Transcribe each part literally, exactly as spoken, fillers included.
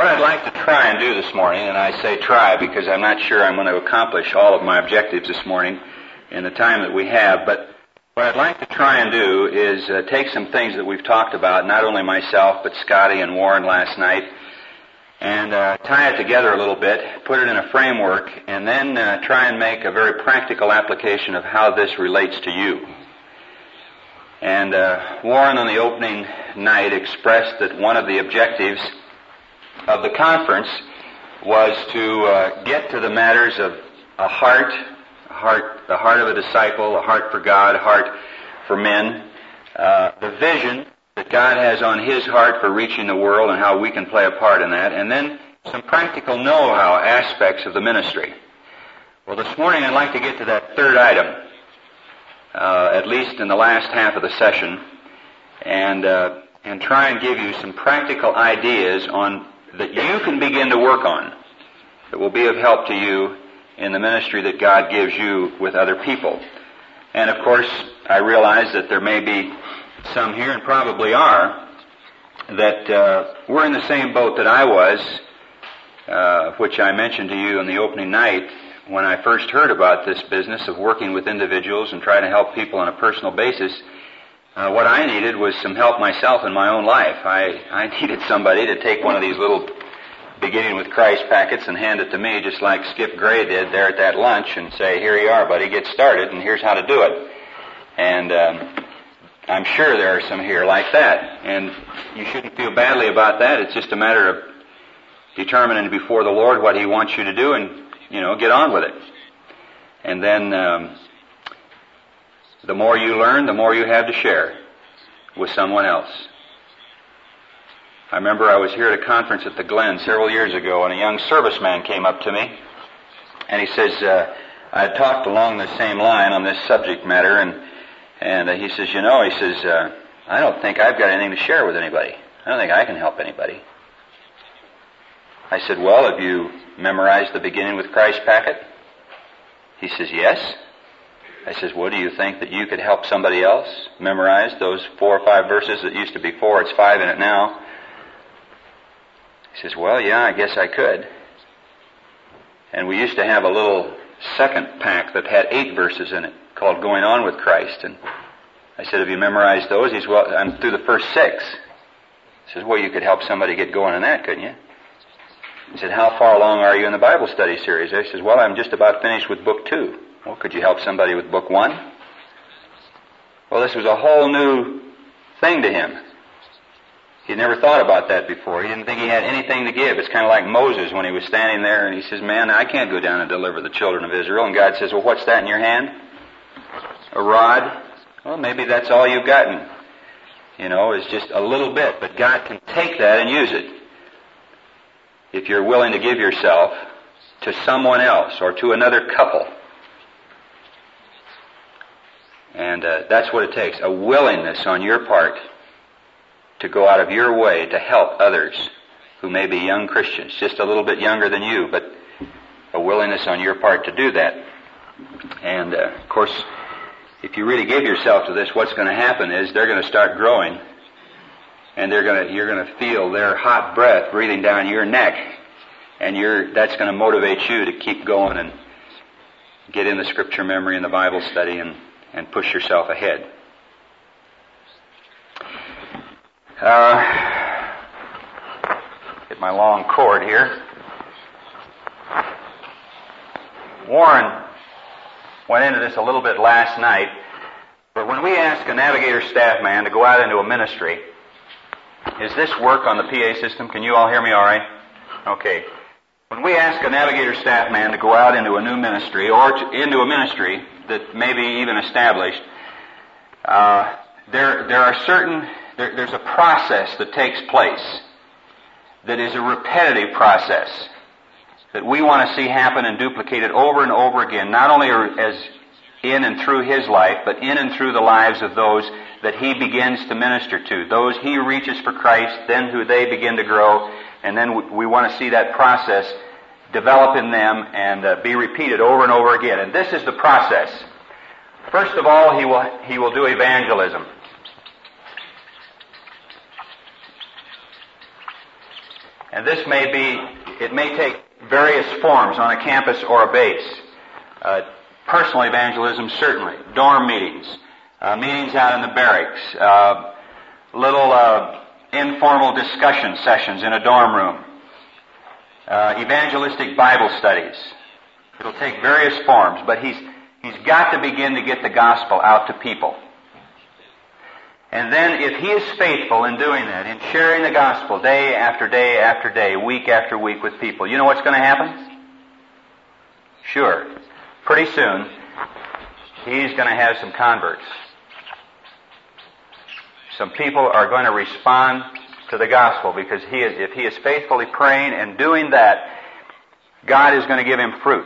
What I'd like to try and do this morning, and I say try because I'm not sure I'm going to accomplish all of my objectives this morning in the time that we have, but what I'd like to try and do is uh, take some things that we've talked about, not only myself, but Scotty and Warren last night, and uh, tie it together a little bit, put it in a framework, and then uh, try and make a very practical application of how this relates to you. And uh, Warren on the opening night expressed that one of the objectives of the conference was to uh, get to the matters of a heart, a heart, the heart of a disciple, a heart for God, a heart for men, uh, the vision that God has on His heart for reaching the world and how we can play a part in that, and then some practical know-how aspects of the ministry. Well, this morning I'd like to get to that third item, uh, at least in the last half of the session, and uh, and try and give you some practical ideas on that you can begin to work on that will be of help to you in the ministry that God gives you with other people. And of course, I realize that there may be some here, and probably are, that uh, we're in the same boat that I was, uh, which I mentioned to you on the opening night when I first heard about this business of working with individuals and trying to help people on a personal basis. Uh, what I needed was some help myself in my own life. I, I needed somebody to take one of these little beginning with Christ packets and hand it to me, just like Skip Gray did there at that lunch, and say, here you are, buddy, get started, and here's how to do it. And um, I'm sure there are some here like that. And you shouldn't feel badly about that. It's just a matter of determining before the Lord what He wants you to do and, you know, get on with it. And then um, the more you learn, the more you have to share with someone else. I remember I was here at a conference at the Glen several years ago, and a young serviceman came up to me, and he says, uh, I had talked along the same line on this subject matter, and and uh, he says, you know, he says, uh, I don't think I've got anything to share with anybody. I don't think I can help anybody. I said, well, have you memorized the beginning with Christ packet? He says, yes. I says, well, do you think that you could help somebody else memorize those four or five verses that used to be four? It's five in it now. He says, well, yeah, I guess I could. And we used to have a little second pack that had eight verses in it called Going On with Christ. And I said, have you memorized those? He says, well, I'm through the first six. He says, well, you could help somebody get going on that, couldn't you? He said, how far along are you in the Bible study series? I says, well, I'm just about finished with book two. Well, could you help somebody with book one? Well, this was a whole new thing to him. He'd never thought about that before. He didn't think he had anything to give. It's kind of like Moses when he was standing there and he says, man, I can't go down and deliver the children of Israel. And God says, well, what's that in your hand? A rod? Well, maybe that's all you've gotten. You know, it's just a little bit. But God can take that and use it if you're willing to give yourself to someone else or to another couple. And uh, that's what it takes, a willingness on your part to go out of your way to help others who may be young Christians, just a little bit younger than you, but a willingness on your part to do that. And, uh, of course, if you really give yourself to this, what's going to happen is they're going to start growing, and they're going to, you're going to feel their hot breath breathing down your neck, and you're, that's going to motivate you to keep going and get in the Scripture memory and the Bible study and, and push yourself ahead. Uh, get my long cord here. Warren went into this a little bit last night, but when we ask a Navigator staff man to go out into a ministry, is this work on the P A system? Can you all hear me all right? Okay. When we ask a Navigator staff man to go out into a new ministry or to, into a ministry that may be even established, uh, there there are certain There, there's a process that takes place that is a repetitive process that we want to see happen and duplicated over and over again, not only as in and through his life, but in and through the lives of those that he begins to minister to, those he reaches for Christ, then who they begin to grow, and then we want to see that process develop in them and uh, be repeated over and over again. And this is the process. First of all, he will he will do evangelism. And this may be, it may take various forms on a campus or a base. Uh, personal evangelism, certainly. Dorm meetings, uh, meetings out in the barracks, uh, little uh, informal discussion sessions in a dorm room, uh, evangelistic Bible studies. It'll take various forms, but he's he's got to begin to get the gospel out to people. And then if he is faithful in doing that, in sharing the gospel day after day after day, week after week with people, you know what's going to happen? Sure. Pretty soon, he's going to have some converts. Some people are going to respond to the gospel because he is, if he is faithfully praying and doing that, God is going to give him fruit.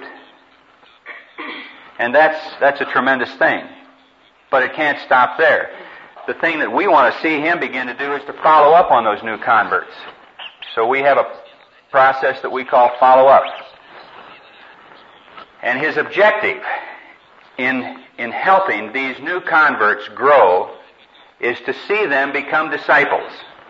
And that's, that's a tremendous thing. But it can't stop there. The thing that we want to see him begin to do is to follow up on those new converts. So we have a process that we call follow-up. And his objective in, in helping these new converts grow is to see them become disciples.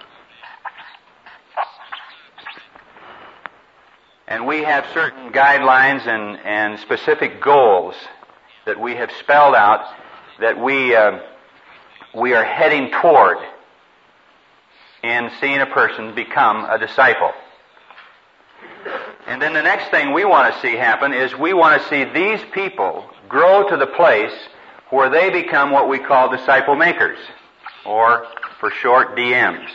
And we have certain guidelines and, and specific goals that we have spelled out that we uh, we are heading toward in seeing a person become a disciple. And then the next thing we want to see happen is we want to see these people grow to the place where they become what we call disciple makers, or for short, D Ms.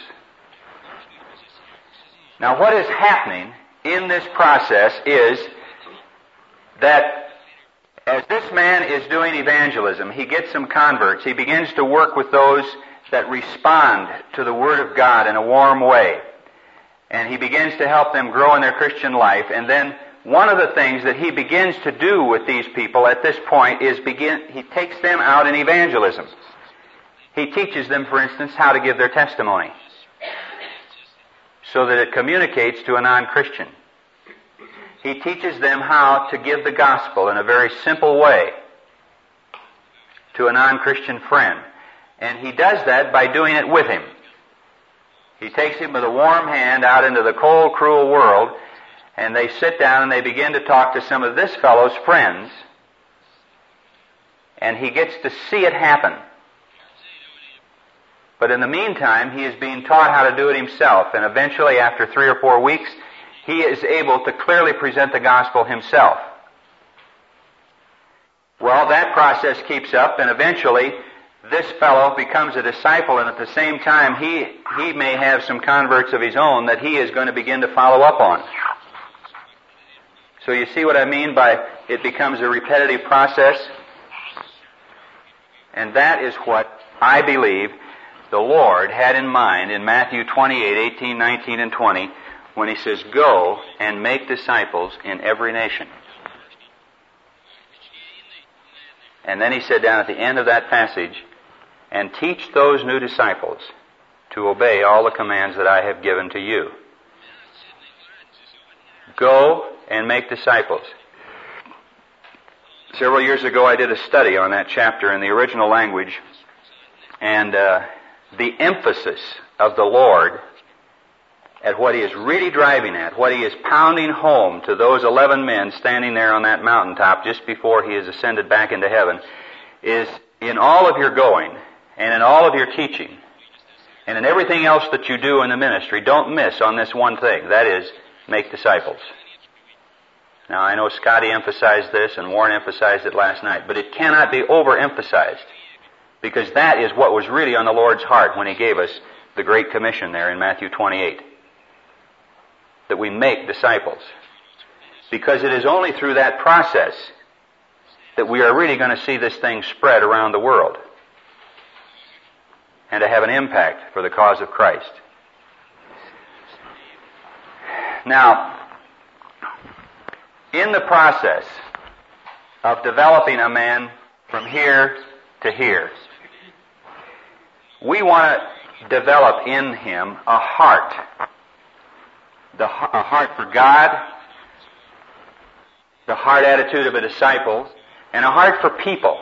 Now what is happening in this process is that as this man is doing evangelism, he gets some converts. He begins to work with those that respond to the Word of God in a warm way. And he begins to help them grow in their Christian life. And then one of the things that he begins to do with these people at this point is begin, he takes them out in evangelism. He teaches them, for instance, how to give their testimony so that it communicates to a non-Christian. He teaches them how to give the gospel in a very simple way to a non-Christian friend. And he does that by doing it with him. He takes him with a warm hand out into the cold, cruel world, and they sit down and they begin to talk to some of this fellow's friends, and he gets to see it happen. But in the meantime, he is being taught how to do it himself, and eventually, after three or four weeks, he is able to clearly present the gospel himself. Well, that process keeps up, and eventually this fellow becomes a disciple, and at the same time he, he may have some converts of his own that he is going to begin to follow up on. So you see what I mean by it becomes a repetitive process? And that is what I believe the Lord had in mind in Matthew twenty-eight, eighteen, nineteen, and twenty, when he says, "Go and make disciples in every nation." And then he said down at the end of that passage, "And teach those new disciples to obey all the commands that I have given to you." Go and make disciples. Several years ago I did a study on that chapter in the original language, and uh, the emphasis of the Lord at what he is really driving at, what he is pounding home to those eleven men standing there on that mountaintop just before he is ascended back into heaven, is in all of your going and in all of your teaching and in everything else that you do in the ministry, don't miss on this one thing. That is, make disciples. Now, I know Scotty emphasized this and Warren emphasized it last night, but it cannot be overemphasized, because that is what was really on the Lord's heart when he gave us the Great Commission there in Matthew twenty-eight. That we make disciples. Because it is only through that process that we are really going to see this thing spread around the world and to have an impact for the cause of Christ. Now, in the process of developing a man from here to here, we want to develop in him a heart. The, a heart for God, the heart attitude of a disciple, and a heart for people.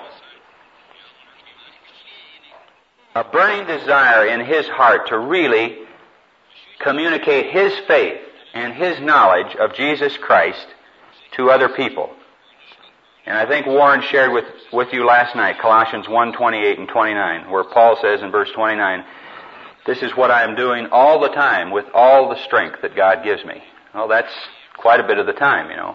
A burning desire in his heart to really communicate his faith and his knowledge of Jesus Christ to other people. And I think Warren shared with, with you last night, Colossians one, twenty-eight and twenty-nine, where Paul says in verse twenty-nine, "This is what I am doing all the time with all the strength that God gives me." Well, that's quite a bit of the time, you know.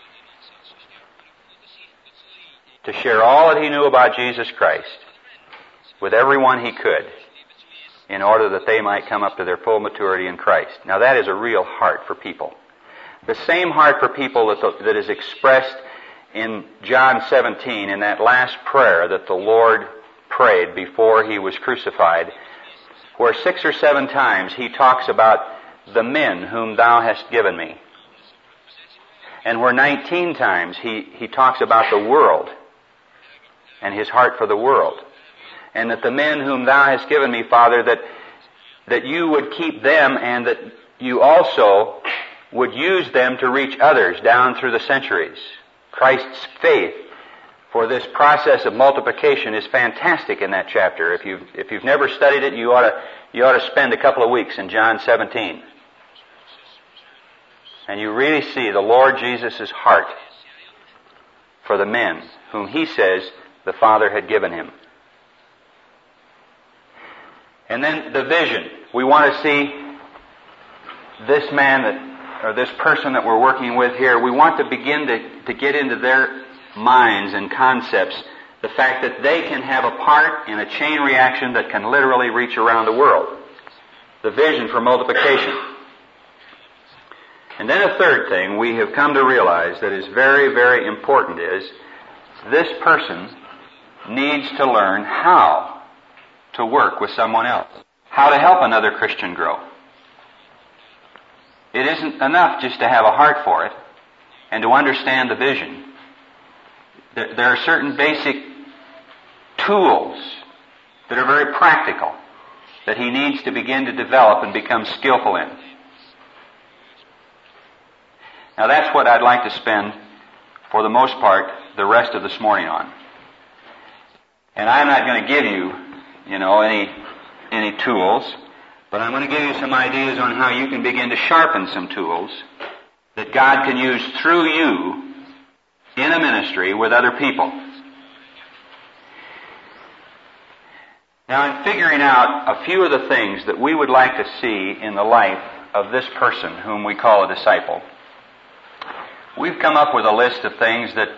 To share all that he knew about Jesus Christ with everyone he could in order that they might come up to their full maturity in Christ. Now that is a real heart for people. The same heart for people that, the, that is expressed in John seventeen, in that last prayer that the Lord prayed before he was crucified, where six or seven times he talks about the men whom thou hast given me. And where nineteen times he, he talks about the world and his heart for the world. And that the men whom thou hast given me, Father, that, that you would keep them and that you also would use them to reach others down through the centuries. Christ's faith for this process of multiplication is fantastic in that chapter. If you've, if you've never studied it, you ought to, you ought to spend a couple of weeks in John seventeen. And you really see the Lord Jesus' heart for the men whom he says the Father had given him. And then the vision. We want to see this man that, or this person that we're working with here, we want to begin to, to get into their minds and concepts the fact that they can have a part in a chain reaction that can literally reach around the world. The vision for multiplication. And then a third thing we have come to realize that is very, very important is this person needs to learn how to work with someone else. How to help another Christian grow. It isn't enough just to have a heart for it and to understand the vision. There, there are certain basic tools that are very practical that he needs to begin to develop and become skillful in. Now that's what I'd like to spend, for the most part, the rest of this morning on. And I'm not going to give you, you know, any any tools, but I'm going to give you some ideas on how you can begin to sharpen some tools that God can use through you in a ministry with other people. Now, in figuring out a few of the things that we would like to see in the life of this person whom we call a disciple, we've come up with a list of things that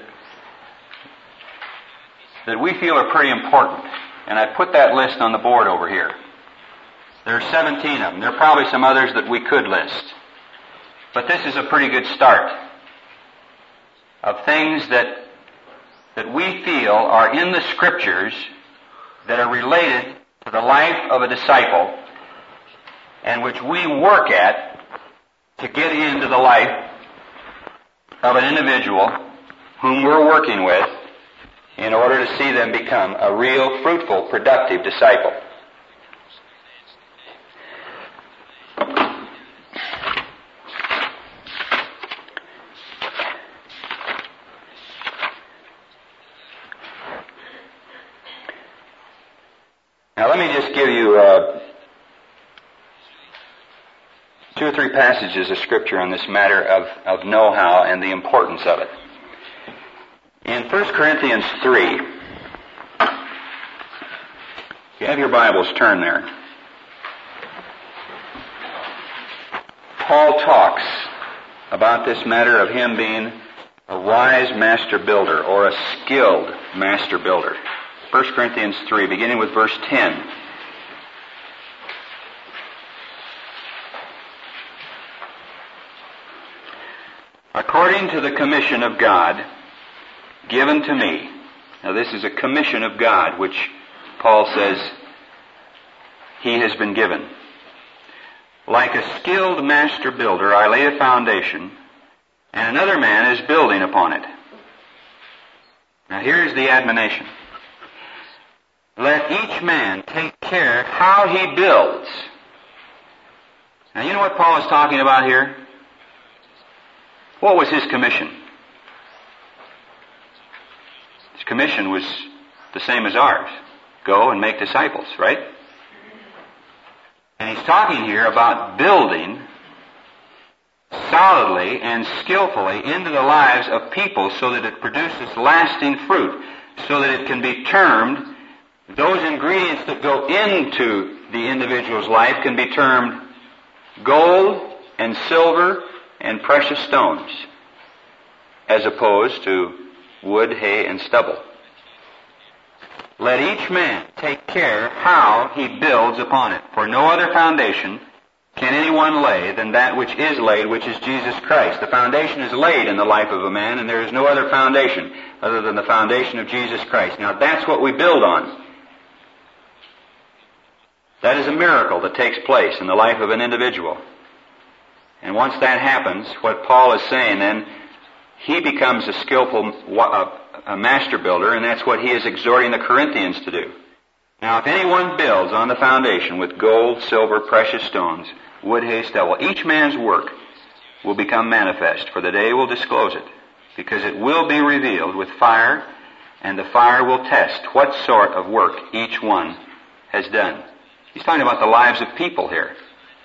that we feel are pretty important. And I put that list on the board over here. There are seventeen of them. There are probably some others that we could list. But this is a pretty good start of things that that we feel are in the Scriptures that are related to the life of a disciple and which we work at to get into the life of an individual whom we're working with in order to see them become a real, fruitful, productive disciple. Now let me just give you uh, two or three passages of Scripture on this matter of, of know-how and the importance of it. In First Corinthians three, if you have your Bibles, turn there. Paul talks about this matter of him being a wise master builder or a skilled master builder. First Corinthians three, beginning with verse ten. According to the commission of God given to me. Now this is a commission of God which Paul says he has been given. Like a skilled master builder, I lay a foundation, and another man is building upon it. Now here's the admonition. Let each man take care how he builds. Now you know what Paul is talking about here? What was his commission? His commission was the same as ours. Go and make disciples, right? And he's talking here about building solidly and skillfully into the lives of people so that it produces lasting fruit, so that it can be termed, those ingredients that go into the individual's life can be termed gold and silver and precious stones, as opposed to wood, hay, and stubble. Let each man take care how he builds upon it, for no other foundation can anyone lay than that which is laid, which is Jesus Christ. The foundation is laid in the life of a man, and there is no other foundation other than the foundation of Jesus Christ. Now that's what we build on. That is a miracle that takes place in the life of an individual. And once that happens, what Paul is saying then, he becomes a skillful a master builder, and that's what he is exhorting the Corinthians to do. Now, if anyone builds on the foundation with gold, silver, precious stones, wood, hay, stubble, each man's work will become manifest, for the day will disclose it, because it will be revealed with fire, and the fire will test what sort of work each one has done. He's talking about the lives of people here.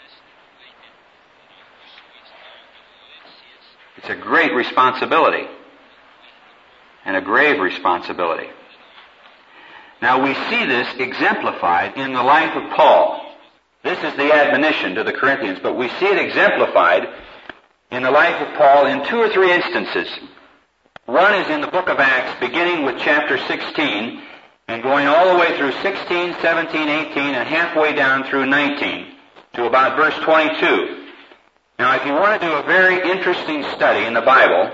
It's a great responsibility, and a grave responsibility. Now we see this exemplified in the life of Paul. This is the admonition to the Corinthians, but we see it exemplified in the life of Paul in two or three instances. One is in the book of Acts, beginning with chapter sixteen, and going all the way through sixteen, seventeen, eighteen, and halfway down through nineteen, to about verse twenty-two. Now, if you want to do a very interesting study in the Bible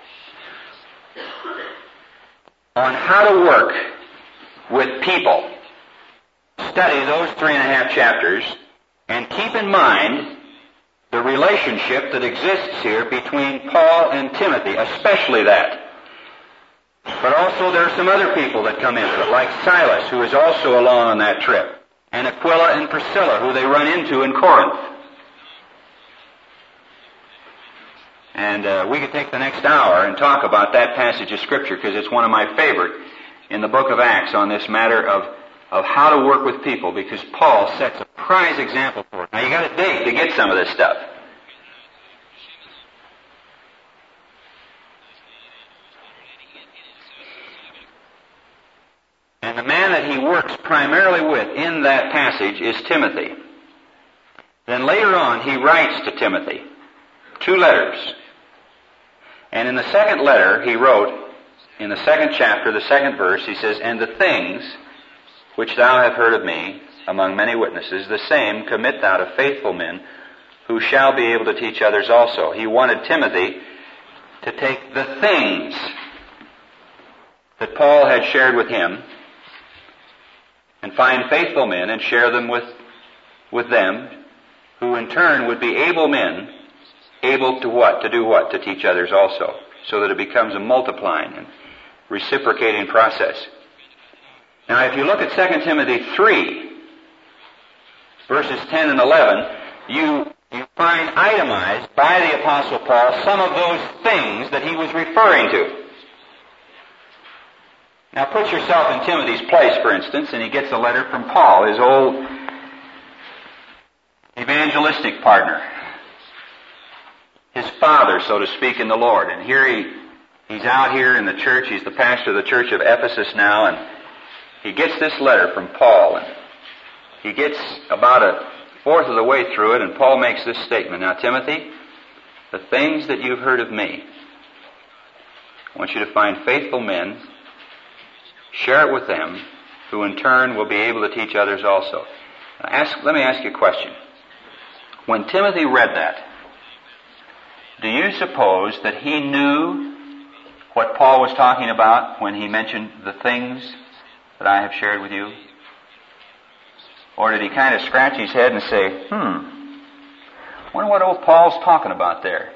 on how to work with people, study those three and a half chapters, and keep in mind the relationship that exists here between Paul and Timothy, especially that. But also there are some other people that come into it, like Silas, who is also along on that trip, and Aquila and Priscilla, who they run into in Corinth. And uh, we could take the next hour and talk about that passage of Scripture, because it's one of my favorite in the book of Acts on this matter of, of how to work with people, because Paul sets a prize example for it. Now you got to dig to get some of this stuff. And the man that he works primarily with in that passage is Timothy. Then later on he writes to Timothy two letters. And in the second letter he wrote, in the second chapter, the second verse, he says, "And the things which thou hast heard of me among many witnesses, the same commit thou to faithful men, who shall be able to teach others also." He wanted Timothy to take the things that Paul had shared with him and find faithful men and share them with, with them, who in turn would be able men, able to what? To do what? To teach others also, so that it becomes a multiplying and reciprocating process. Now, if you look at Second Timothy three, verses ten and eleven, you, you find itemized by the Apostle Paul some of those things that he was referring to. Now, put yourself in Timothy's place, for instance, and he gets a letter from Paul, his old evangelistic partner, his father, so to speak, in the Lord. And here he, he's out here in the church. He's the pastor of the church of Ephesus now, and he gets this letter from Paul, and he gets about a fourth of the way through it, and Paul makes this statement. "Now, Timothy, the things that you've heard of me, I want you to find faithful men, share it with them, who in turn will be able to teach others also." Now ask, let me ask you a question. When Timothy read that, do you suppose that he knew what Paul was talking about when he mentioned the things that I have shared with you? Or did he kind of scratch his head and say, hmm, I wonder what old Paul's talking about there?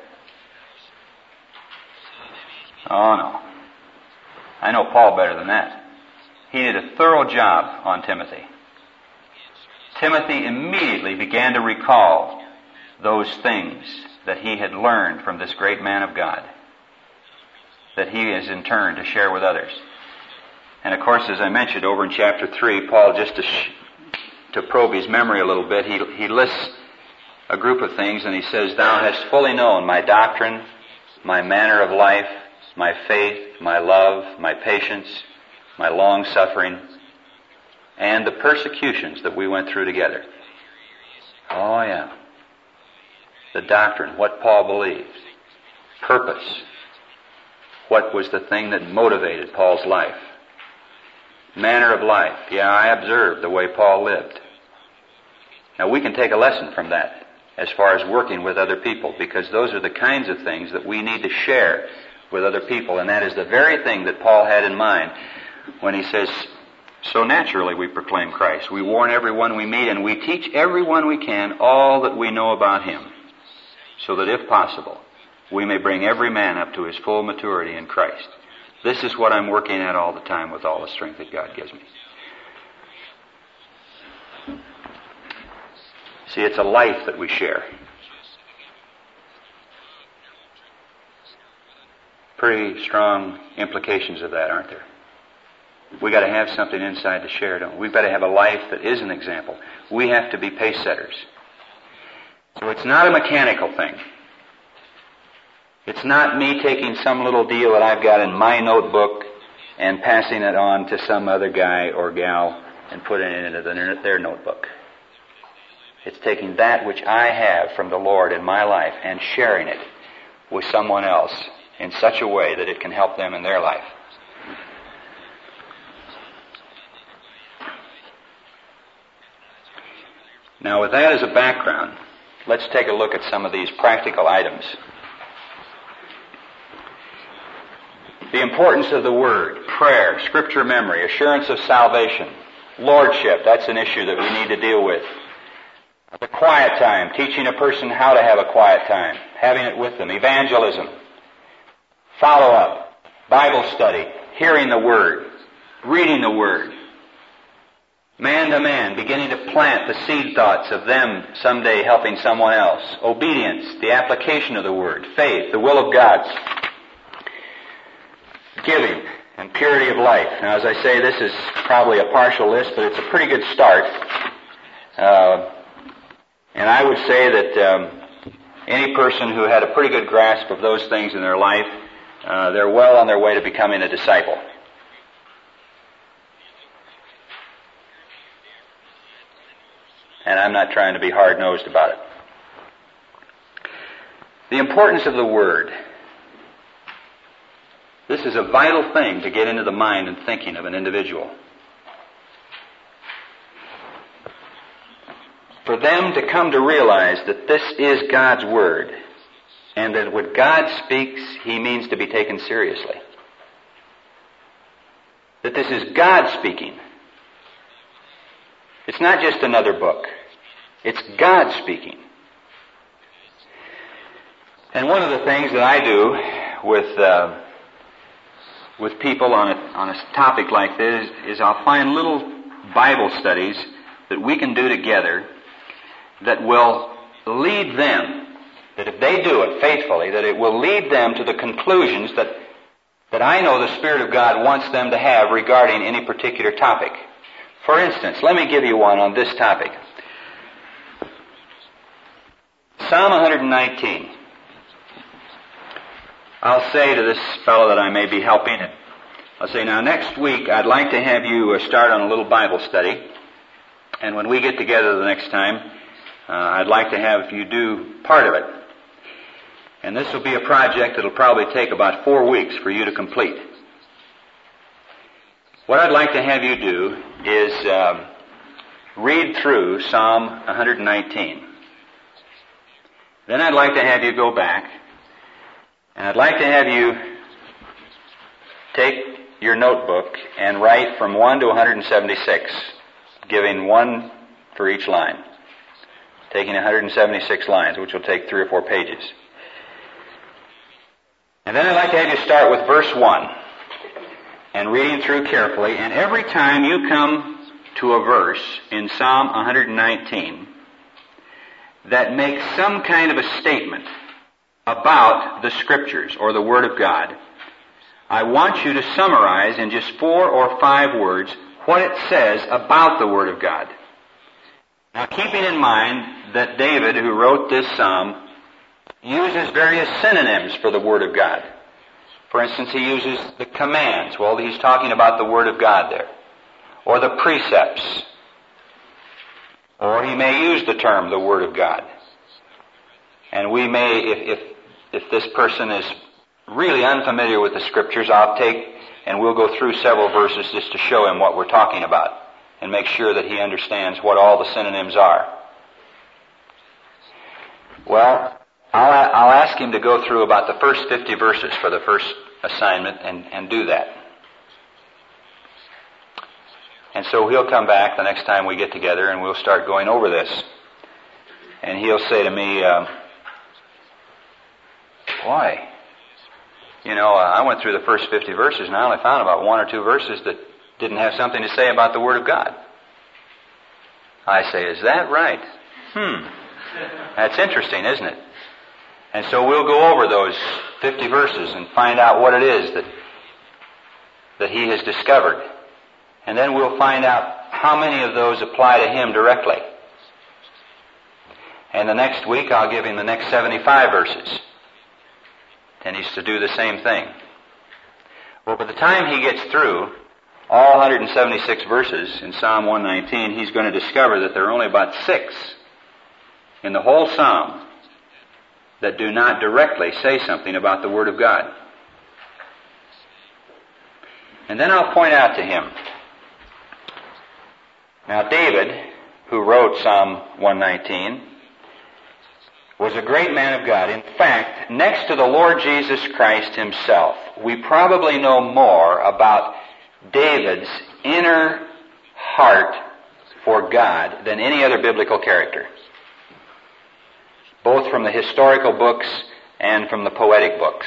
Oh, no. I know Paul better than that. He did a thorough job on Timothy. Timothy immediately began to recall those things that he had learned from this great man of God, that he is in turn to share with others. And of course, as I mentioned over in chapter three, Paul, just to, sh- to probe his memory a little bit, he, he lists a group of things, and he says, "Thou hast fully known my doctrine, my manner of life, my faith, my love, my patience, my long-suffering, and the persecutions that we went through together." Oh, yeah. The doctrine, what Paul believed. Purpose. What was the thing that motivated Paul's life? Manner of life. Yeah, I observed the way Paul lived. Now, we can take a lesson from that as far as working with other people, because those are the kinds of things that we need to share with other people, and that is the very thing that Paul had in mind when he says, "So naturally we proclaim Christ. We warn everyone we meet, and we teach everyone we can all that we know about Him, so that if possible, we may bring every man up to his full maturity in Christ." This is what I'm working at all the time with all the strength that God gives me. See, it's a life that we share. Pretty strong implications of that, aren't there? We've got to have something inside to share, don't we? We've got to have a life that is an example. We have to be pace setters. So it's not a mechanical thing. It's not me taking some little deal that I've got in my notebook and passing it on to some other guy or gal and putting it into their notebook. It's taking that which I have from the Lord in my life and sharing it with someone else in such a way that it can help them in their life. Now, with that as a background, let's take a look at some of these practical items. The importance of the Word, prayer, Scripture memory, assurance of salvation, lordship, that's an issue that we need to deal with. The quiet time, teaching a person how to have a quiet time, having it with them, evangelism, follow-up, Bible study, hearing the Word, reading the Word, man to man, beginning to plant the seed thoughts of them someday helping someone else, obedience, the application of the Word, faith, the will of God, giving, and purity of life. Now, as I say, this is probably a partial list, but it's a pretty good start. Uh, and I would say that um, any person who had a pretty good grasp of those things in their life, uh, they're well on their way to becoming a disciple. And I'm not trying to be hard-nosed about it. The importance of the Word. This is a vital thing to get into the mind and thinking of an individual. For them to come to realize that this is God's Word, and that when God speaks, He means to be taken seriously. That this is God speaking. It's not just another book. It's God speaking. And one of the things that I do with uh, with people on a, on a topic like this is I'll find little Bible studies that we can do together that will lead them, that if they do it faithfully, that it will lead them to the conclusions that, that I know the Spirit of God wants them to have regarding any particular topic. For instance, let me give you one on this topic. Psalm one nineteen. I'll say to this fellow that I may be helping, I'll say, now next week I'd like to have you start on a little Bible study. And when we get together the next time, uh, I'd like to have you do part of it. And this will be a project that'll probably take about four weeks for you to complete. What I'd like to have you do is um, read through Psalm one nineteen. Then I'd like to have you go back, and I'd like to have you take your notebook and write from one to one seventy-six, giving one for each line, taking one seventy-six lines, which will take three or four pages. And then I'd like to have you start with verse one and reading through carefully, and every time you come to a verse in Psalm one nineteen that makes some kind of a statement about the Scriptures or the Word of God, I want you to summarize in just four or five words what it says about the Word of God. Now, keeping in mind that David, who wrote this psalm, uses various synonyms for the Word of God. For instance, he uses the commands. Well, he's talking about the Word of God there. Or the precepts. Or he may use the term, the Word of God. And we may, if, if, if this person is really unfamiliar with the Scriptures, I'll take and we'll go through several verses just to show him what we're talking about and make sure that he understands what all the synonyms are. Well, I'll, I'll ask him to go through about the first fifty verses for the first assignment and, and do that. And so he'll come back the next time we get together and we'll start going over this. And he'll say to me, um, why? You know, uh, I went through the first fifty verses and I only found about one or two verses that didn't have something to say about the Word of God. I say, is that right? Hmm. That's interesting, isn't it? And so we'll go over those fifty verses and find out what it is that, that he has discovered. And then we'll find out how many of those apply to him directly. And the next week I'll give him the next seventy-five verses. And he's to do the same thing. Well, by the time he gets through all one hundred seventy-six verses in Psalm one nineteen, he's going to discover that there are only about six in the whole Psalm that do not directly say something about the Word of God. And then I'll point out to him. Now, David, who wrote Psalm one nineteen, was a great man of God. In fact, next to the Lord Jesus Christ himself, we probably know more about David's inner heart for God than any other biblical character, both from the historical books and from the poetic books.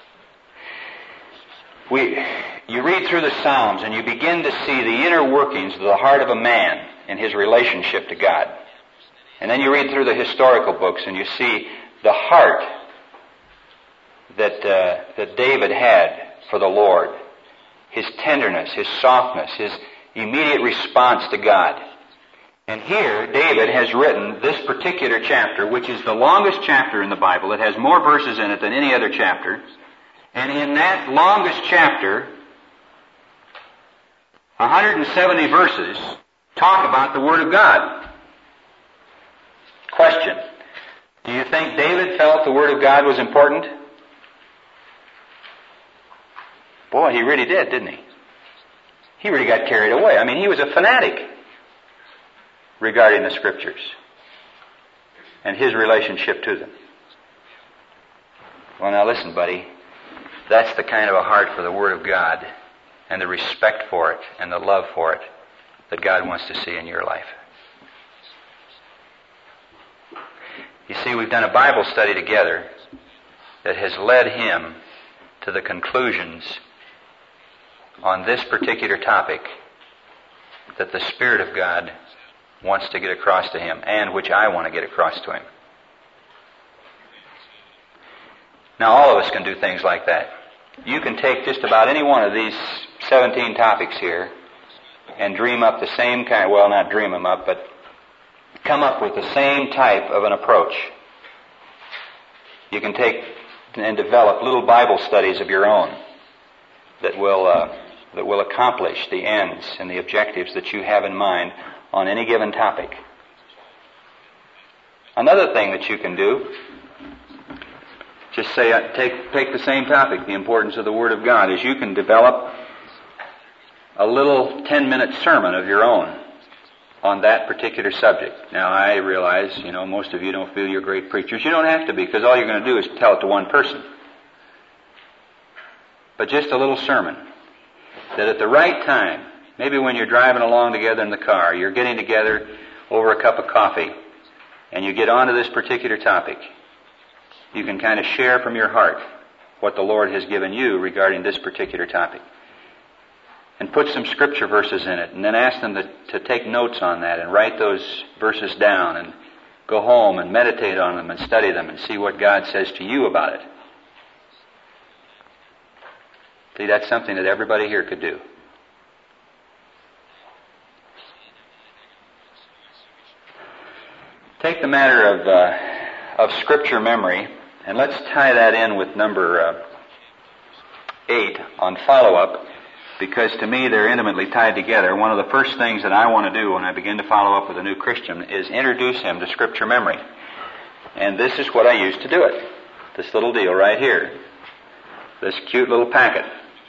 We, you read through the Psalms and you begin to see the inner workings of the heart of a man in his relationship to God. And then you read through the historical books and you see the heart that uh, that David had for the Lord, his tenderness, his softness, his immediate response to God. And here, David has written this particular chapter, which is the longest chapter in the Bible. It has more verses in it than any other chapter. And in that longest chapter, one hundred seventy verses talk about the Word of God. Question. Do you think David felt the Word of God was important? Boy, he really did, didn't he? He really got carried away. I mean, he was a fanatic regarding the Scriptures and his relationship to them. Well, now listen, buddy. That's the kind of a heart for the Word of God and the respect for it and the love for it that God wants to see in your life. You see, we've done a Bible study together that has led him to the conclusions on this particular topic that the Spirit of God wants to get across to him, and which I want to get across to him. Now, all of us can do things like that. You can take just about any one of these seventeen topics here and dream up the same kind, well, not dream them up, but come up with the same type of an approach. You can take and develop little Bible studies of your own that will uh, that will accomplish the ends and the objectives that you have in mind on any given topic. Another thing that you can do, just say, uh, take take the same topic, the importance of the Word of God, is you can develop a little ten-minute sermon of your own on that particular subject. Now, I realize, you know, most of you don't feel you're great preachers. You don't have to be, because all you're going to do is tell it to one person. But just a little sermon that at the right time, maybe when you're driving along together in the car, you're getting together over a cup of coffee, and you get onto this particular topic, you can kind of share from your heart what the Lord has given you regarding this particular topic. And put some scripture verses in it, and then ask them to, to take notes on that and write those verses down and go home and meditate on them and study them and see what God says to you about it. See, that's something that everybody here could do. take the matter of, uh, of Scripture memory, and let's tie that in with number uh, eight on follow-up, because to me they're intimately tied together. One of the first things that I want to do when I begin to follow up with a new Christian is introduce him to Scripture memory. And this is what I used to do it. This little deal right here. This cute little packet.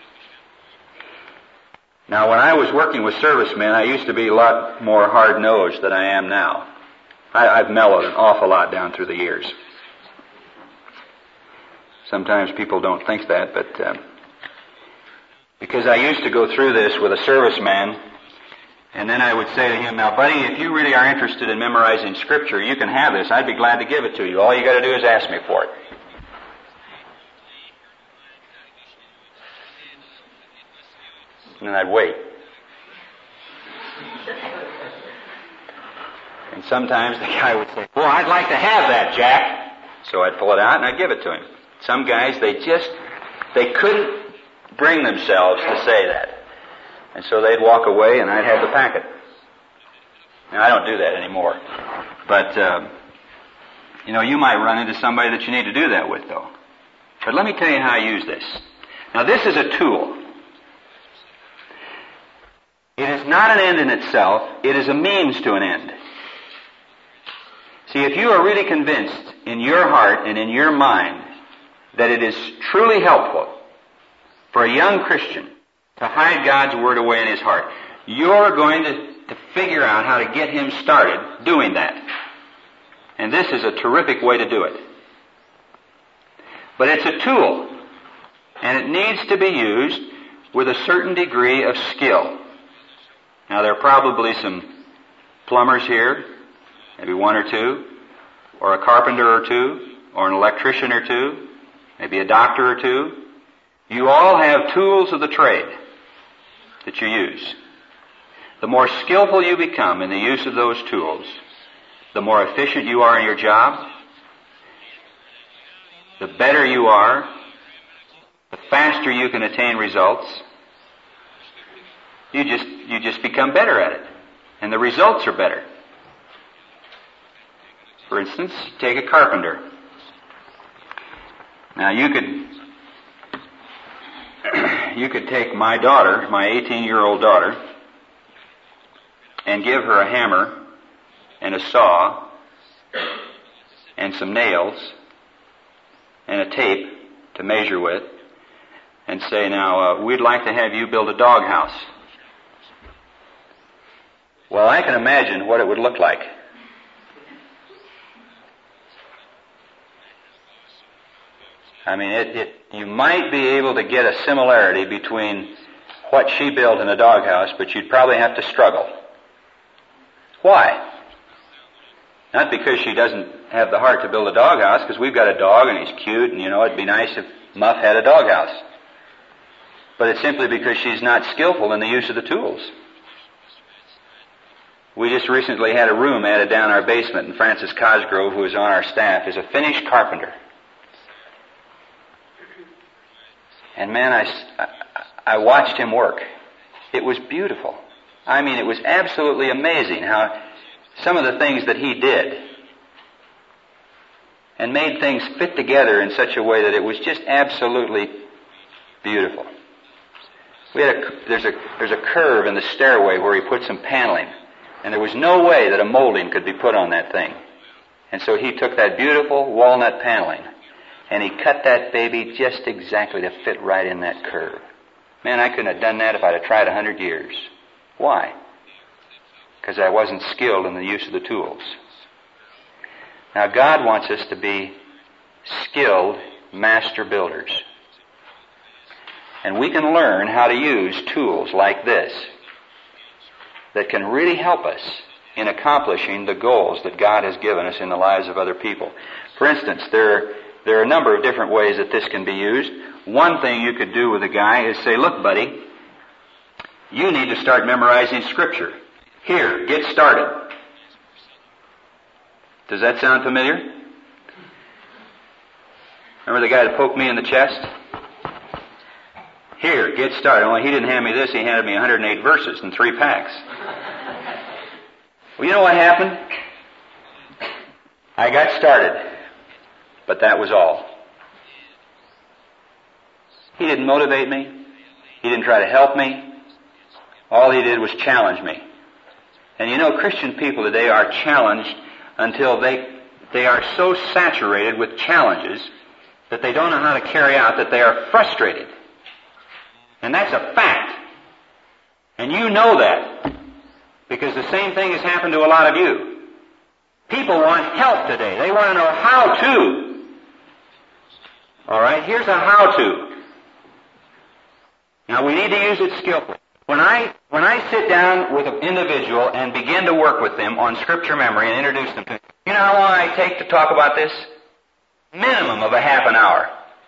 Now, when I was working with servicemen, I used to be a lot more hard-nosed than I am now. I, I've mellowed an awful lot down through the years. Sometimes people don't think that, but uh, because I used to go through this with a serviceman, and then I would say to him, now, buddy, if you really are interested in memorizing Scripture, you can have this. I'd be glad to give it to you. All you got to do is ask me for it. And then I'd wait. And sometimes the guy would say, well, I'd like to have that, Jack. So I'd pull it out and I'd give it to him. Some guys, they just, they couldn't bring themselves to say that. And so they'd walk away and I'd have the packet. Now, I don't do that anymore. But, uh, you know, you might run into somebody that you need to do that with, though. But let me tell you how I use this. Now, this is a tool. It is not an end in itself. It is a means to an end. See, if you are really convinced in your heart and in your mind that it is truly helpful for a young Christian to hide God's Word away in his heart, you're going to, to figure out how to get him started doing that. And this is a terrific way to do it. But it's a tool, and it needs to be used with a certain degree of skill. Now, there are probably some plumbers here, maybe one or two, or a carpenter or two, or an electrician or two, maybe a doctor or two. You all have tools of the trade that you use. The more skillful you become in the use of those tools, the more efficient you are in your job, the better you are, the faster you can attain results. You just, you just become better at it. And the results are better. For instance, take a carpenter. Now you could, you could take my daughter, my eighteen-year-old daughter, and give her a hammer and a saw and some nails and a tape to measure with, and say, now, uh, we'd like to have you build a doghouse. Well, I can imagine what it would look like. I mean, it, it, you might be able to get a similarity between what she built in a doghouse, but you'd probably have to struggle. Why? Not because she doesn't have the heart to build a doghouse, because we've got a dog and he's cute, and you know, it'd be nice if Muff had a doghouse. But it's simply because she's not skillful in the use of the tools. We just recently had a room added down our basement, and Francis Cosgrove, who is on our staff, is a finished carpenter. And man, I, I watched him work. It was beautiful. I mean, it was absolutely amazing how some of the things that he did and made things fit together in such a way that it was just absolutely beautiful. We had a, there's a, there's a curve in the stairway where he put some paneling, and there was no way that a molding could be put on that thing. And so he took that beautiful walnut paneling, and he cut that baby just exactly to fit right in that curve. Man, I couldn't have done that if I'd have tried a hundred years. Why? Because I wasn't skilled in the use of the tools. Now, God wants us to be skilled master builders. And we can learn how to use tools like this that can really help us in accomplishing the goals that God has given us in the lives of other people. For instance, there, there are a number of different ways that this can be used. One thing you could do with a guy is say, look, buddy, you need to start memorizing Scripture. Here, get started. Does that sound familiar? Remember the guy that poked me in the chest? Here, get started. Only he didn't hand me this, he handed me one hundred eight verses in three packs. Well, you know what happened? I got started, but that was all. He didn't motivate me. He didn't try to help me. All he did was challenge me. And you know, Christian people today are challenged until they they are so saturated with challenges that they don't know how to carry out, that they are frustrated. And that's a fact. And you know that, because the same thing has happened to a lot of you. People want help today. They want to know how to. All right, here's a how to. Now, we need to use it skillfully. When I when I sit down with an individual and begin to work with them on Scripture memory and introduce them to them, you know how long I take to talk about this? Minimum of a half an hour.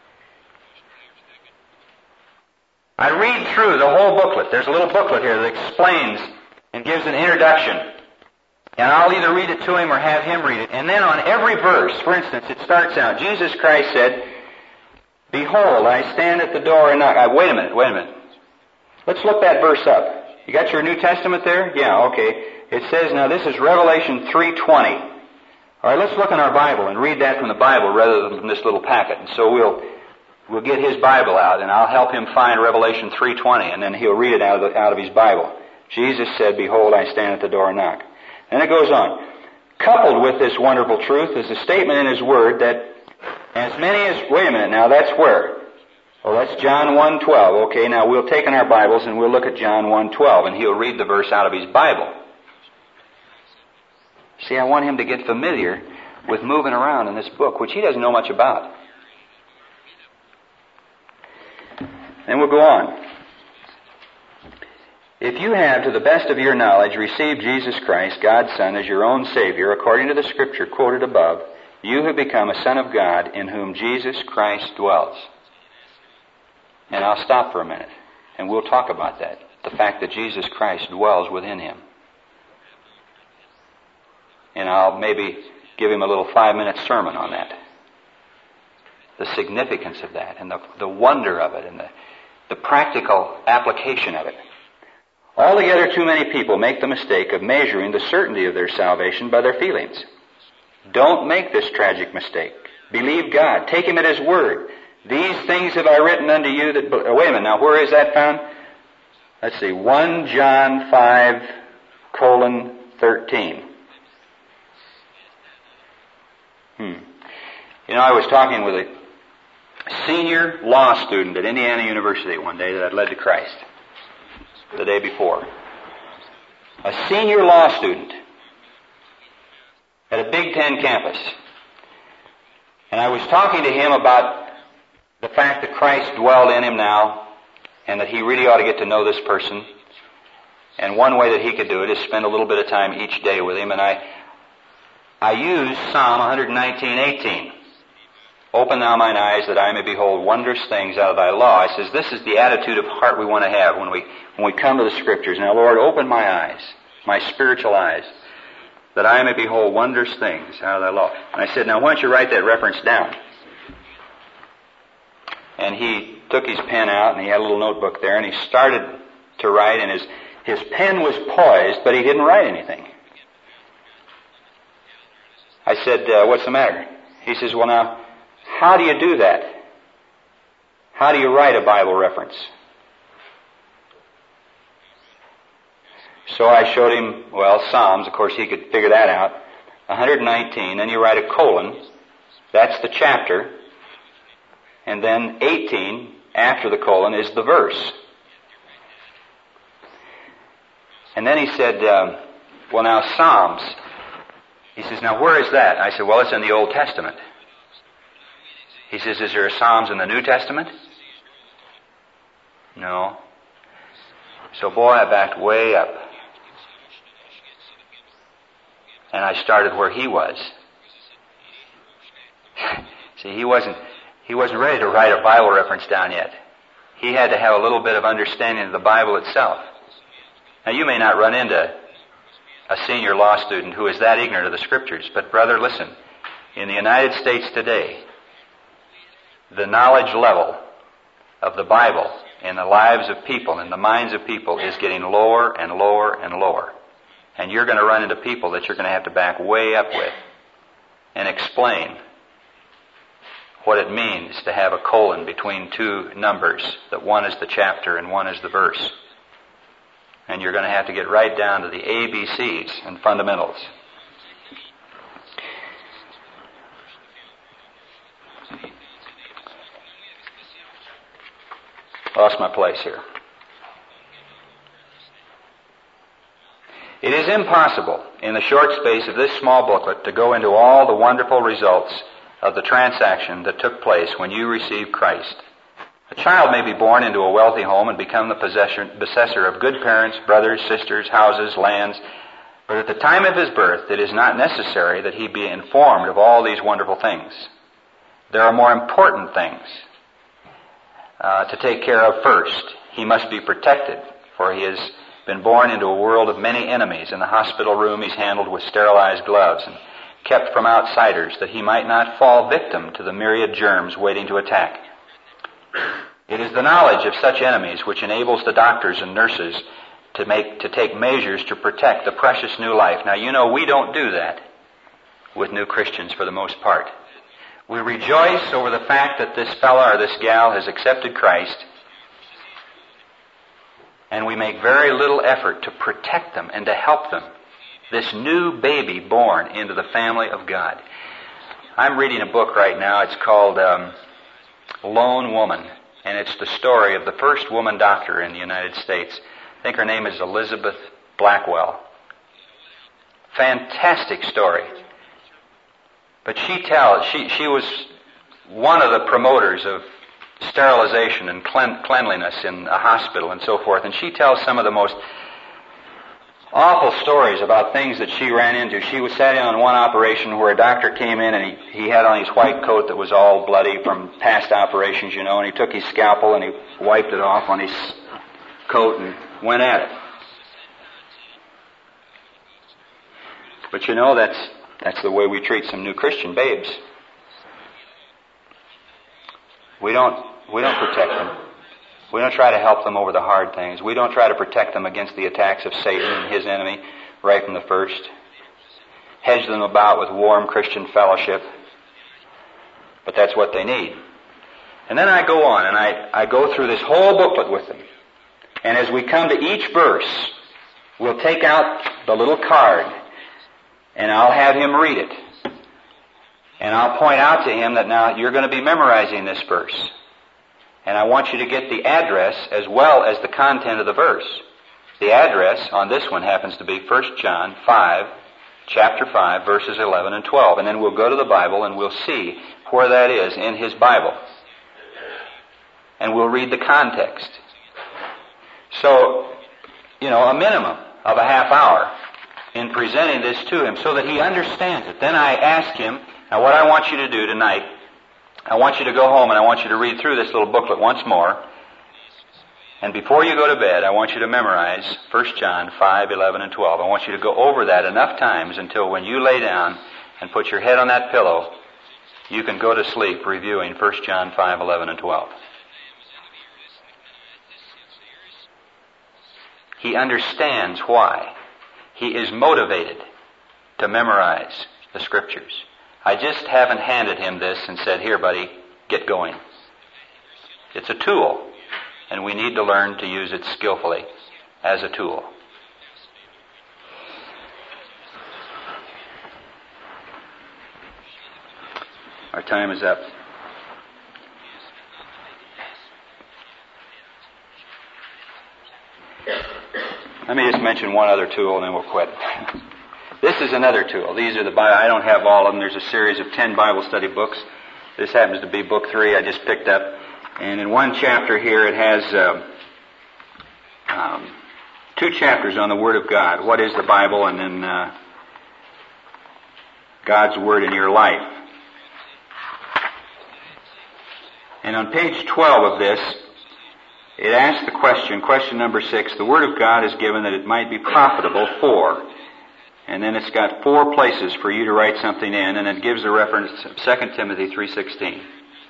I read through the whole booklet. There's a little booklet here that explains and gives an introduction. And I'll either read it to him or have him read it. And then on every verse, for instance, it starts out, Jesus Christ said, "Behold, I stand at the door and knock." I, wait a minute, wait a minute. Let's look that verse up. You got your New Testament there? Yeah, okay. It says, now this is Revelation three twenty. All right, let's look in our Bible and read that from the Bible rather than from this little packet. And so we'll we'll get his Bible out, and I'll help him find Revelation three twenty, and then he'll read it out of the, out of his Bible. Jesus said, "Behold, I stand at the door and knock." And it goes on. Coupled with this wonderful truth is a statement in his Word that as many as... Wait a minute, now that's where? Well, that's John one twelve. Okay, now we'll take in our Bibles and we'll look at John one twelve, and he'll read the verse out of his Bible. See, I want him to get familiar with moving around in this book, which he doesn't know much about. And we'll go on. If you have, to the best of your knowledge, received Jesus Christ, God's Son, as your own Savior, according to the Scripture quoted above, you have become a son of God in whom Jesus Christ dwells. And I'll stop for a minute, and we'll talk about that, the fact that Jesus Christ dwells within him. And I'll maybe give him a little five-minute sermon on that. The significance of that, and the, the wonder of it, and the, the practical application of it. Altogether, too many people make the mistake of measuring the certainty of their salvation by their feelings. Don't make this tragic mistake. Believe God. Take him at his word. These things have I written unto you that... Oh, wait a minute, now where is that found? Let's see, First John five, colon, thirteen. Hmm. You know, I was talking with a senior law student at Indiana University one day that I'd led to Christ the day before. A senior law student at a Big Ten campus. And I was talking to him about the fact that Christ dwelled in him now, and that he really ought to get to know this person. And one way that he could do it is spend a little bit of time each day with him. And I I used Psalm one nineteen, eighteen. Open thou mine eyes that I may behold wondrous things out of thy law. I says, this is the attitude of heart we want to have when we when we come to the Scriptures. Now, Lord, open my eyes, my spiritual eyes, that I may behold wondrous things out of thy law. And I said, now why don't you write that reference down? And he took his pen out, and he had a little notebook there, and he started to write, and his, his pen was poised, but he didn't write anything. I said, uh, what's the matter? He says, well, now, how do you do that? How do you write a Bible reference? So I showed him, well, Psalms, of course he could figure that out. one nineteen, then you write a colon. That's the chapter. And then eighteen, after the colon, is the verse. And then he said, um, well, now, Psalms. He says, now, where is that? I said, well, it's in the Old Testament. He says, is there a Psalms in the New Testament? No. So, boy, I backed way up. And I started where he was. See, he wasn't... He wasn't ready to write a Bible reference down yet. He had to have a little bit of understanding of the Bible itself. Now, you may not run into a senior law student who is that ignorant of the Scriptures, but brother, listen. In the United States today, the knowledge level of the Bible in the lives of people, in the minds of people, is getting lower and lower and lower. And you're going to run into people that you're going to have to back way up with. and explain what it means to have a colon between two numbers, that one is the chapter and one is the verse. And you're going to have to get right down to the A B Cs and fundamentals. Lost my place here. It is impossible in the short space of this small booklet to go into all the wonderful results of the transaction that took place when you received Christ. A child may be born into a wealthy home and become the possessor, possessor of good parents, brothers, sisters, houses, lands, but at the time of his birth it is not necessary that he be informed of all these wonderful things. There are more important things uh, to take care of first. He must be protected, for he has been born into a world of many enemies. In the hospital room he's handled with sterilized gloves and kept from outsiders, that he might not fall victim to the myriad germs waiting to attack. It is the knowledge of such enemies which enables the doctors and nurses to make to take measures to protect the precious new life. Now, you know, we don't do that with new Christians for the most part. We rejoice over the fact that this fella or this gal has accepted Christ, and we make very little effort to protect them and to help them. This new baby born into the family of God. I'm reading a book right now. It's called um, Lone Woman, and it's the story of the first woman doctor in the United States. I think her name is Elizabeth Blackwell. Fantastic story. But she tells, she, she was one of the promoters of sterilization and clean, cleanliness in a hospital and so forth, and she tells some of the most awful stories about things that she ran into. She was sat in on one operation where a doctor came in and he, he had on his white coat that was all bloody from past operations, you know, and he took his scalpel and he wiped it off on his coat and went at it. But you know, that's that's the way we treat some new Christian babes. We don't we don't protect them. We don't try to help them over the hard things. We don't try to protect them against the attacks of Satan and his enemy right from the first. Hedge them about with warm Christian fellowship. But that's what they need. And then I go on and I, I go through this whole booklet with them. And as we come to each verse, we'll take out the little card and I'll have him read it. And I'll point out to him that now you're going to be memorizing this verse. And I want you to get the address as well as the content of the verse. The address on this one happens to be First John five, chapter five, verses eleven and twelve. And then we'll go to the Bible and we'll see where that is in his Bible. And we'll read the context. So, you know, a minimum of a half hour in presenting this to him so that he understands it. Then I ask him, now what I want you to do tonight, I want you to go home and I want you to read through this little booklet once more. And before you go to bed, I want you to memorize First John five, eleven, and twelve. I want you to go over that enough times until when you lay down and put your head on that pillow, you can go to sleep reviewing First John five, eleven, and twelve. He understands why. He is motivated to memorize the Scriptures. I just haven't handed him this and said, here, buddy, get going. It's a tool, and we need to learn to use it skillfully as a tool. Our time is up. Let me just mention one other tool and then we'll quit. This is another tool. These are the Bible. I don't have all of them. There's a series of ten Bible study books. This happens to be book three I just picked up. And in one chapter here it has uh, um, two chapters on the Word of God. What is the Bible? And then uh, God's Word in your life. And on page twelve of this, it asks the question, question number six, the Word of God is given that it might be profitable for. And then it's got four places for you to write something in, and it gives the reference of Second Timothy three sixteen.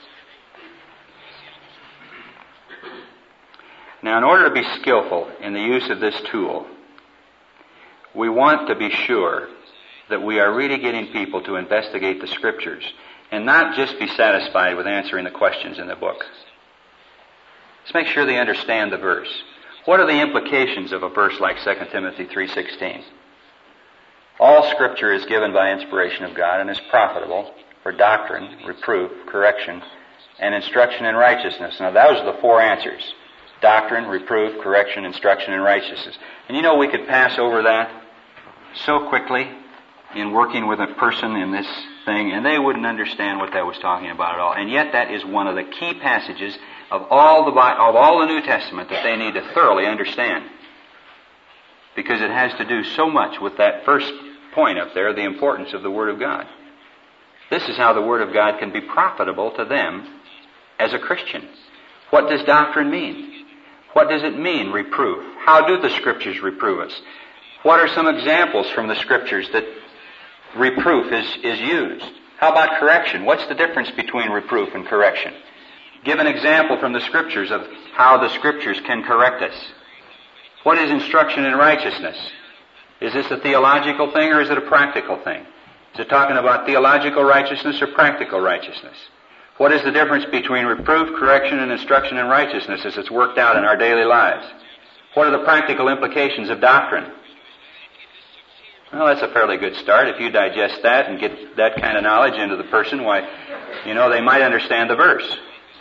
Now, in order to be skillful in the use of this tool, we want to be sure that we are really getting people to investigate the Scriptures and not just be satisfied with answering the questions in the book. Let's make sure they understand the verse. What are the implications of a verse like Second Timothy three sixteen? All Scripture is given by inspiration of God and is profitable for doctrine, reproof, correction, and instruction in righteousness. Now, those are the four answers. Doctrine, reproof, correction, instruction in righteousness. And you know, we could pass over that so quickly in working with a person in this thing, and they wouldn't understand what that was talking about at all. And yet that is one of the key passages of all the of all the New Testament that they need to thoroughly understand. Because it has to do so much with that first point up there, the importance of the Word of God. This is how the Word of God can be profitable to them as a Christian. What does doctrine mean? What does it mean, reproof? How do the Scriptures reprove us? What are some examples from the Scriptures that reproof is, is used? How about correction? What's the difference between reproof and correction? Give an example from the Scriptures of how the Scriptures can correct us. What is instruction in righteousness? Is this a theological thing or is it a practical thing? Is it talking about theological righteousness or practical righteousness? What is the difference between reproof, correction, and instruction in righteousness as it's worked out in our daily lives? What are the practical implications of doctrine? Well, that's a fairly good start. If you digest that and get that kind of knowledge into the person, why, you know, they might understand the verse.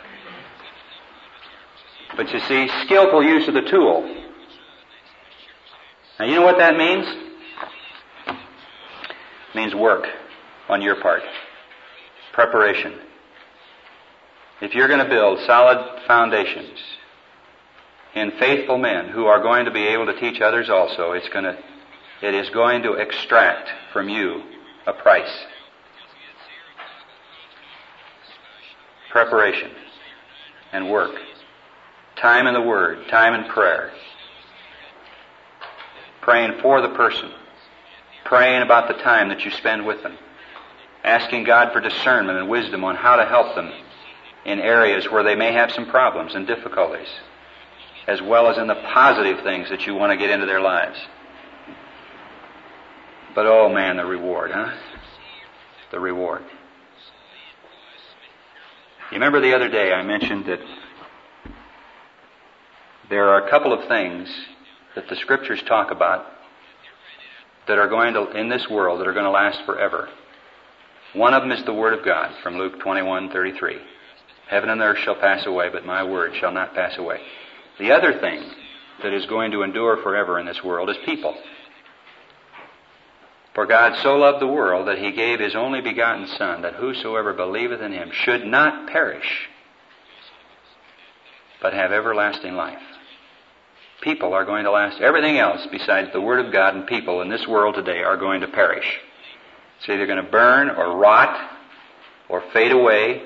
But you see, skillful use of the tool. Now, you know what that means? It means work on your part. Preparation. If you're going to build solid foundations in faithful men who are going to be able to teach others also, it's going to, it is going to extract from you a price. Preparation and work. Time in the Word, time in prayer. Praying for the person. Praying about the time that you spend with them. Asking God for discernment and wisdom on how to help them in areas where they may have some problems and difficulties, as well as in the positive things that you want to get into their lives. But oh man, the reward, huh? The reward. You remember the other day I mentioned that there are a couple of things that the Scriptures talk about that are going to, in this world, that are going to last forever. One of them is the Word of God from Luke twenty-one thirty-three. Heaven and earth shall pass away, but my word shall not pass away. The other thing that is going to endure forever in this world is people. For God so loved the world that He gave His only begotten Son, that whosoever believeth in Him should not perish, but have everlasting life. People are going to last. Everything else besides the Word of God and people in this world today are going to perish. It's either going to burn or rot or fade away.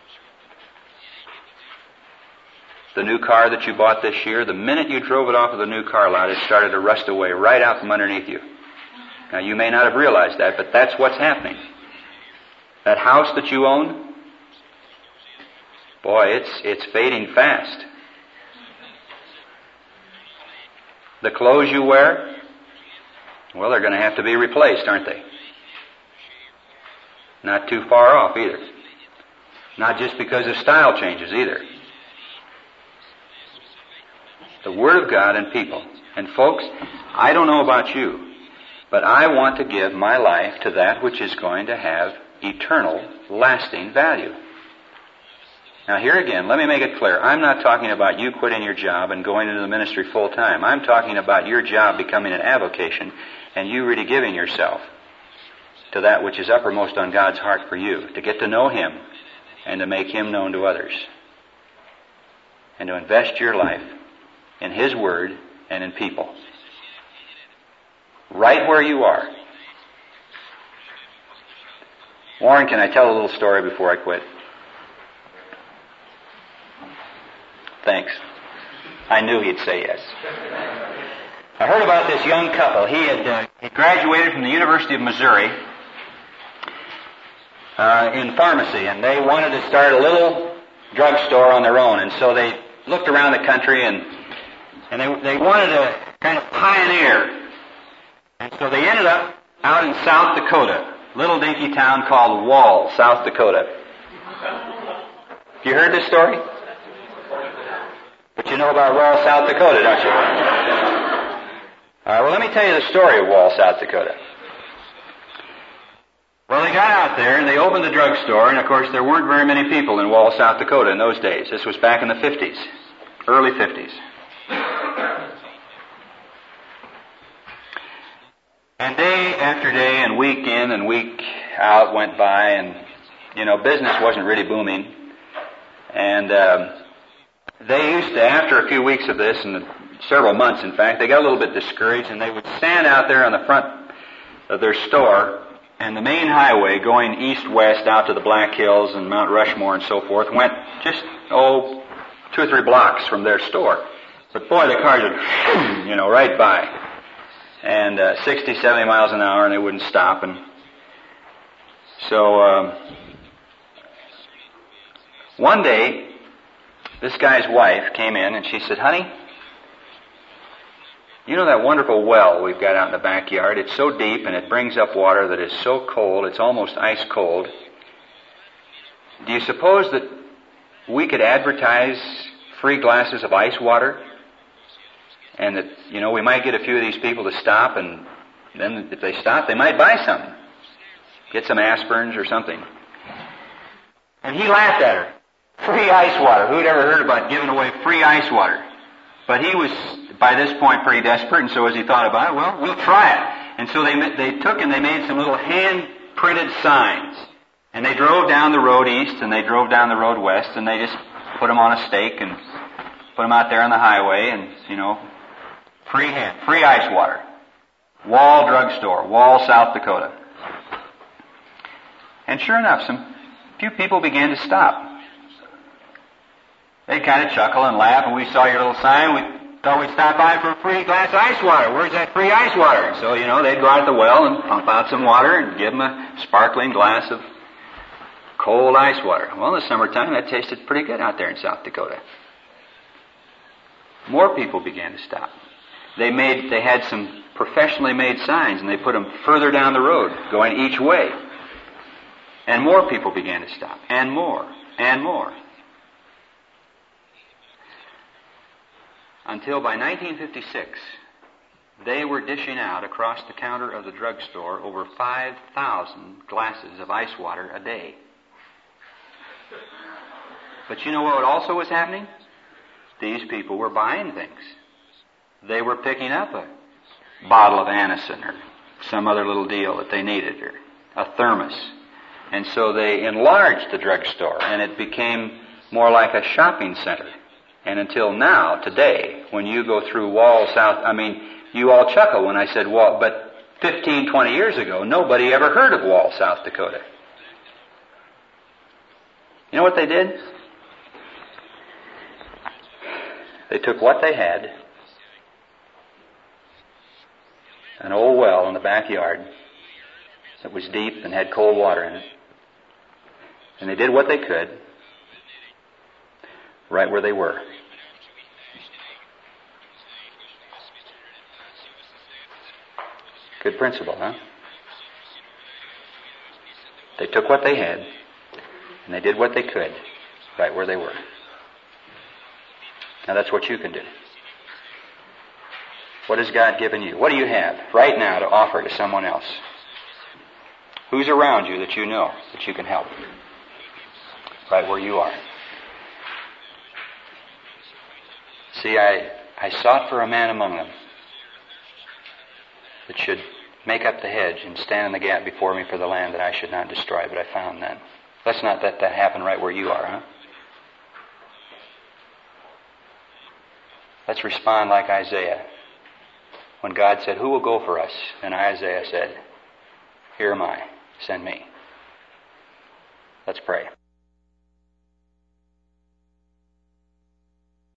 The new car that you bought this year, the minute you drove it off of the new car lot, it started to rust away right out from underneath you. Now, you may not have realized that, but that's what's happening. That house that you own, boy, it's it's fading fast. The clothes you wear, well, they're going to have to be replaced, aren't they? Not too far off either. Not just because of style changes either. The Word of God and people. And folks, I don't know about you, but I want to give my life to that which is going to have eternal, lasting value. Now here again, let me make it clear. I'm not talking about you quitting your job and going into the ministry full time. I'm talking about your job becoming an avocation and you really giving yourself to that which is uppermost on God's heart for you, to get to know Him and to make Him known to others. And to invest your life in His Word and in people. Right where you are. Warren, can I tell a little story before I quit? Thanks. I knew he'd say yes. I heard about this young couple. He had uh, he graduated from the University of Missouri uh, in pharmacy, and they wanted to start a little drugstore on their own. And so they looked around the country, and and they they wanted to kind of pioneer. And so they ended up out in South Dakota, little dinky town called Wall, South Dakota. You heard this story? But you know about Wall, South Dakota, don't you? All right, well, let me tell you the story of Wall, South Dakota. Well, they got out there and they opened the drugstore, and of course there weren't very many people in Wall, South Dakota in those days. This was back in the fifties, early fifties. And day after day and week in and week out went by, and, you know, business wasn't really booming. And um, they used to, after a few weeks of this, and several months in fact, they got a little bit discouraged, and they would stand out there on the front of their store, and the main highway going east-west out to the Black Hills and Mount Rushmore and so forth went just, oh, two or three blocks from their store. But boy, the cars would, you know, right by. And uh, sixty, seventy miles an hour, and they wouldn't stop. And so um, one day, this guy's wife came in, and she said, "Honey, you know that wonderful well we've got out in the backyard? It's so deep, and it brings up water that is so cold, it's almost ice cold. Do you suppose that we could advertise free glasses of ice water? And that, you know, we might get a few of these people to stop, and then if they stop, they might buy something. Get some aspirins or something." And he laughed at her. Free ice water. Who'd ever heard about giving away free ice water? But he was, by this point, pretty desperate, and so as he thought about it, well, we'll try it. And so they they took and they made some little hand-printed signs. And they drove down the road east, and they drove down the road west, and they just put them on a stake and put them out there on the highway, and, you know, free hand, free ice water. Wall Drugstore, Wall, South Dakota. And sure enough, some few people began to stop. They'd kind of chuckle and laugh, and we saw your little sign. We thought we'd stop by for a free glass of ice water. Where's that free ice water? And so, you know, they'd go out at the well and pump out some water and give them a sparkling glass of cold ice water. Well, in the summertime, that tasted pretty good out there in South Dakota. More people began to stop. They made, they had some professionally made signs, and they put them further down the road, going each way. And more people began to stop, and more, and more. Until by nineteen fifty-six, they were dishing out across the counter of the drugstore over five thousand glasses of ice water a day. But you know what also was happening? These people were buying things. They were picking up a bottle of Anacin or some other little deal that they needed, or a thermos. And so they enlarged the drugstore, and it became more like a shopping center. And until now, today, when you go through Wall, South, I mean, you all chuckle when I said Wall, but fifteen, twenty years ago, nobody ever heard of Wall, South Dakota. You know what they did? They took what they had, an old well in the backyard that was deep and had cold water in it, and they did what they could right where they were. Good principle, huh? They took what they had, and they did what they could right where they were. Now that's what you can do. What has God given you? What do you have right now to offer to someone else? Who's around you that you know that you can help? Right where you are. See, I, I sought for a man among them that should make up the hedge and stand in the gap before me for the land that I should not destroy, but I found none. Let's not let that happen right where you are, huh? Let's respond like Isaiah. When God said, "Who will go for us?" And Isaiah said, "Here am I, send me." Let's pray.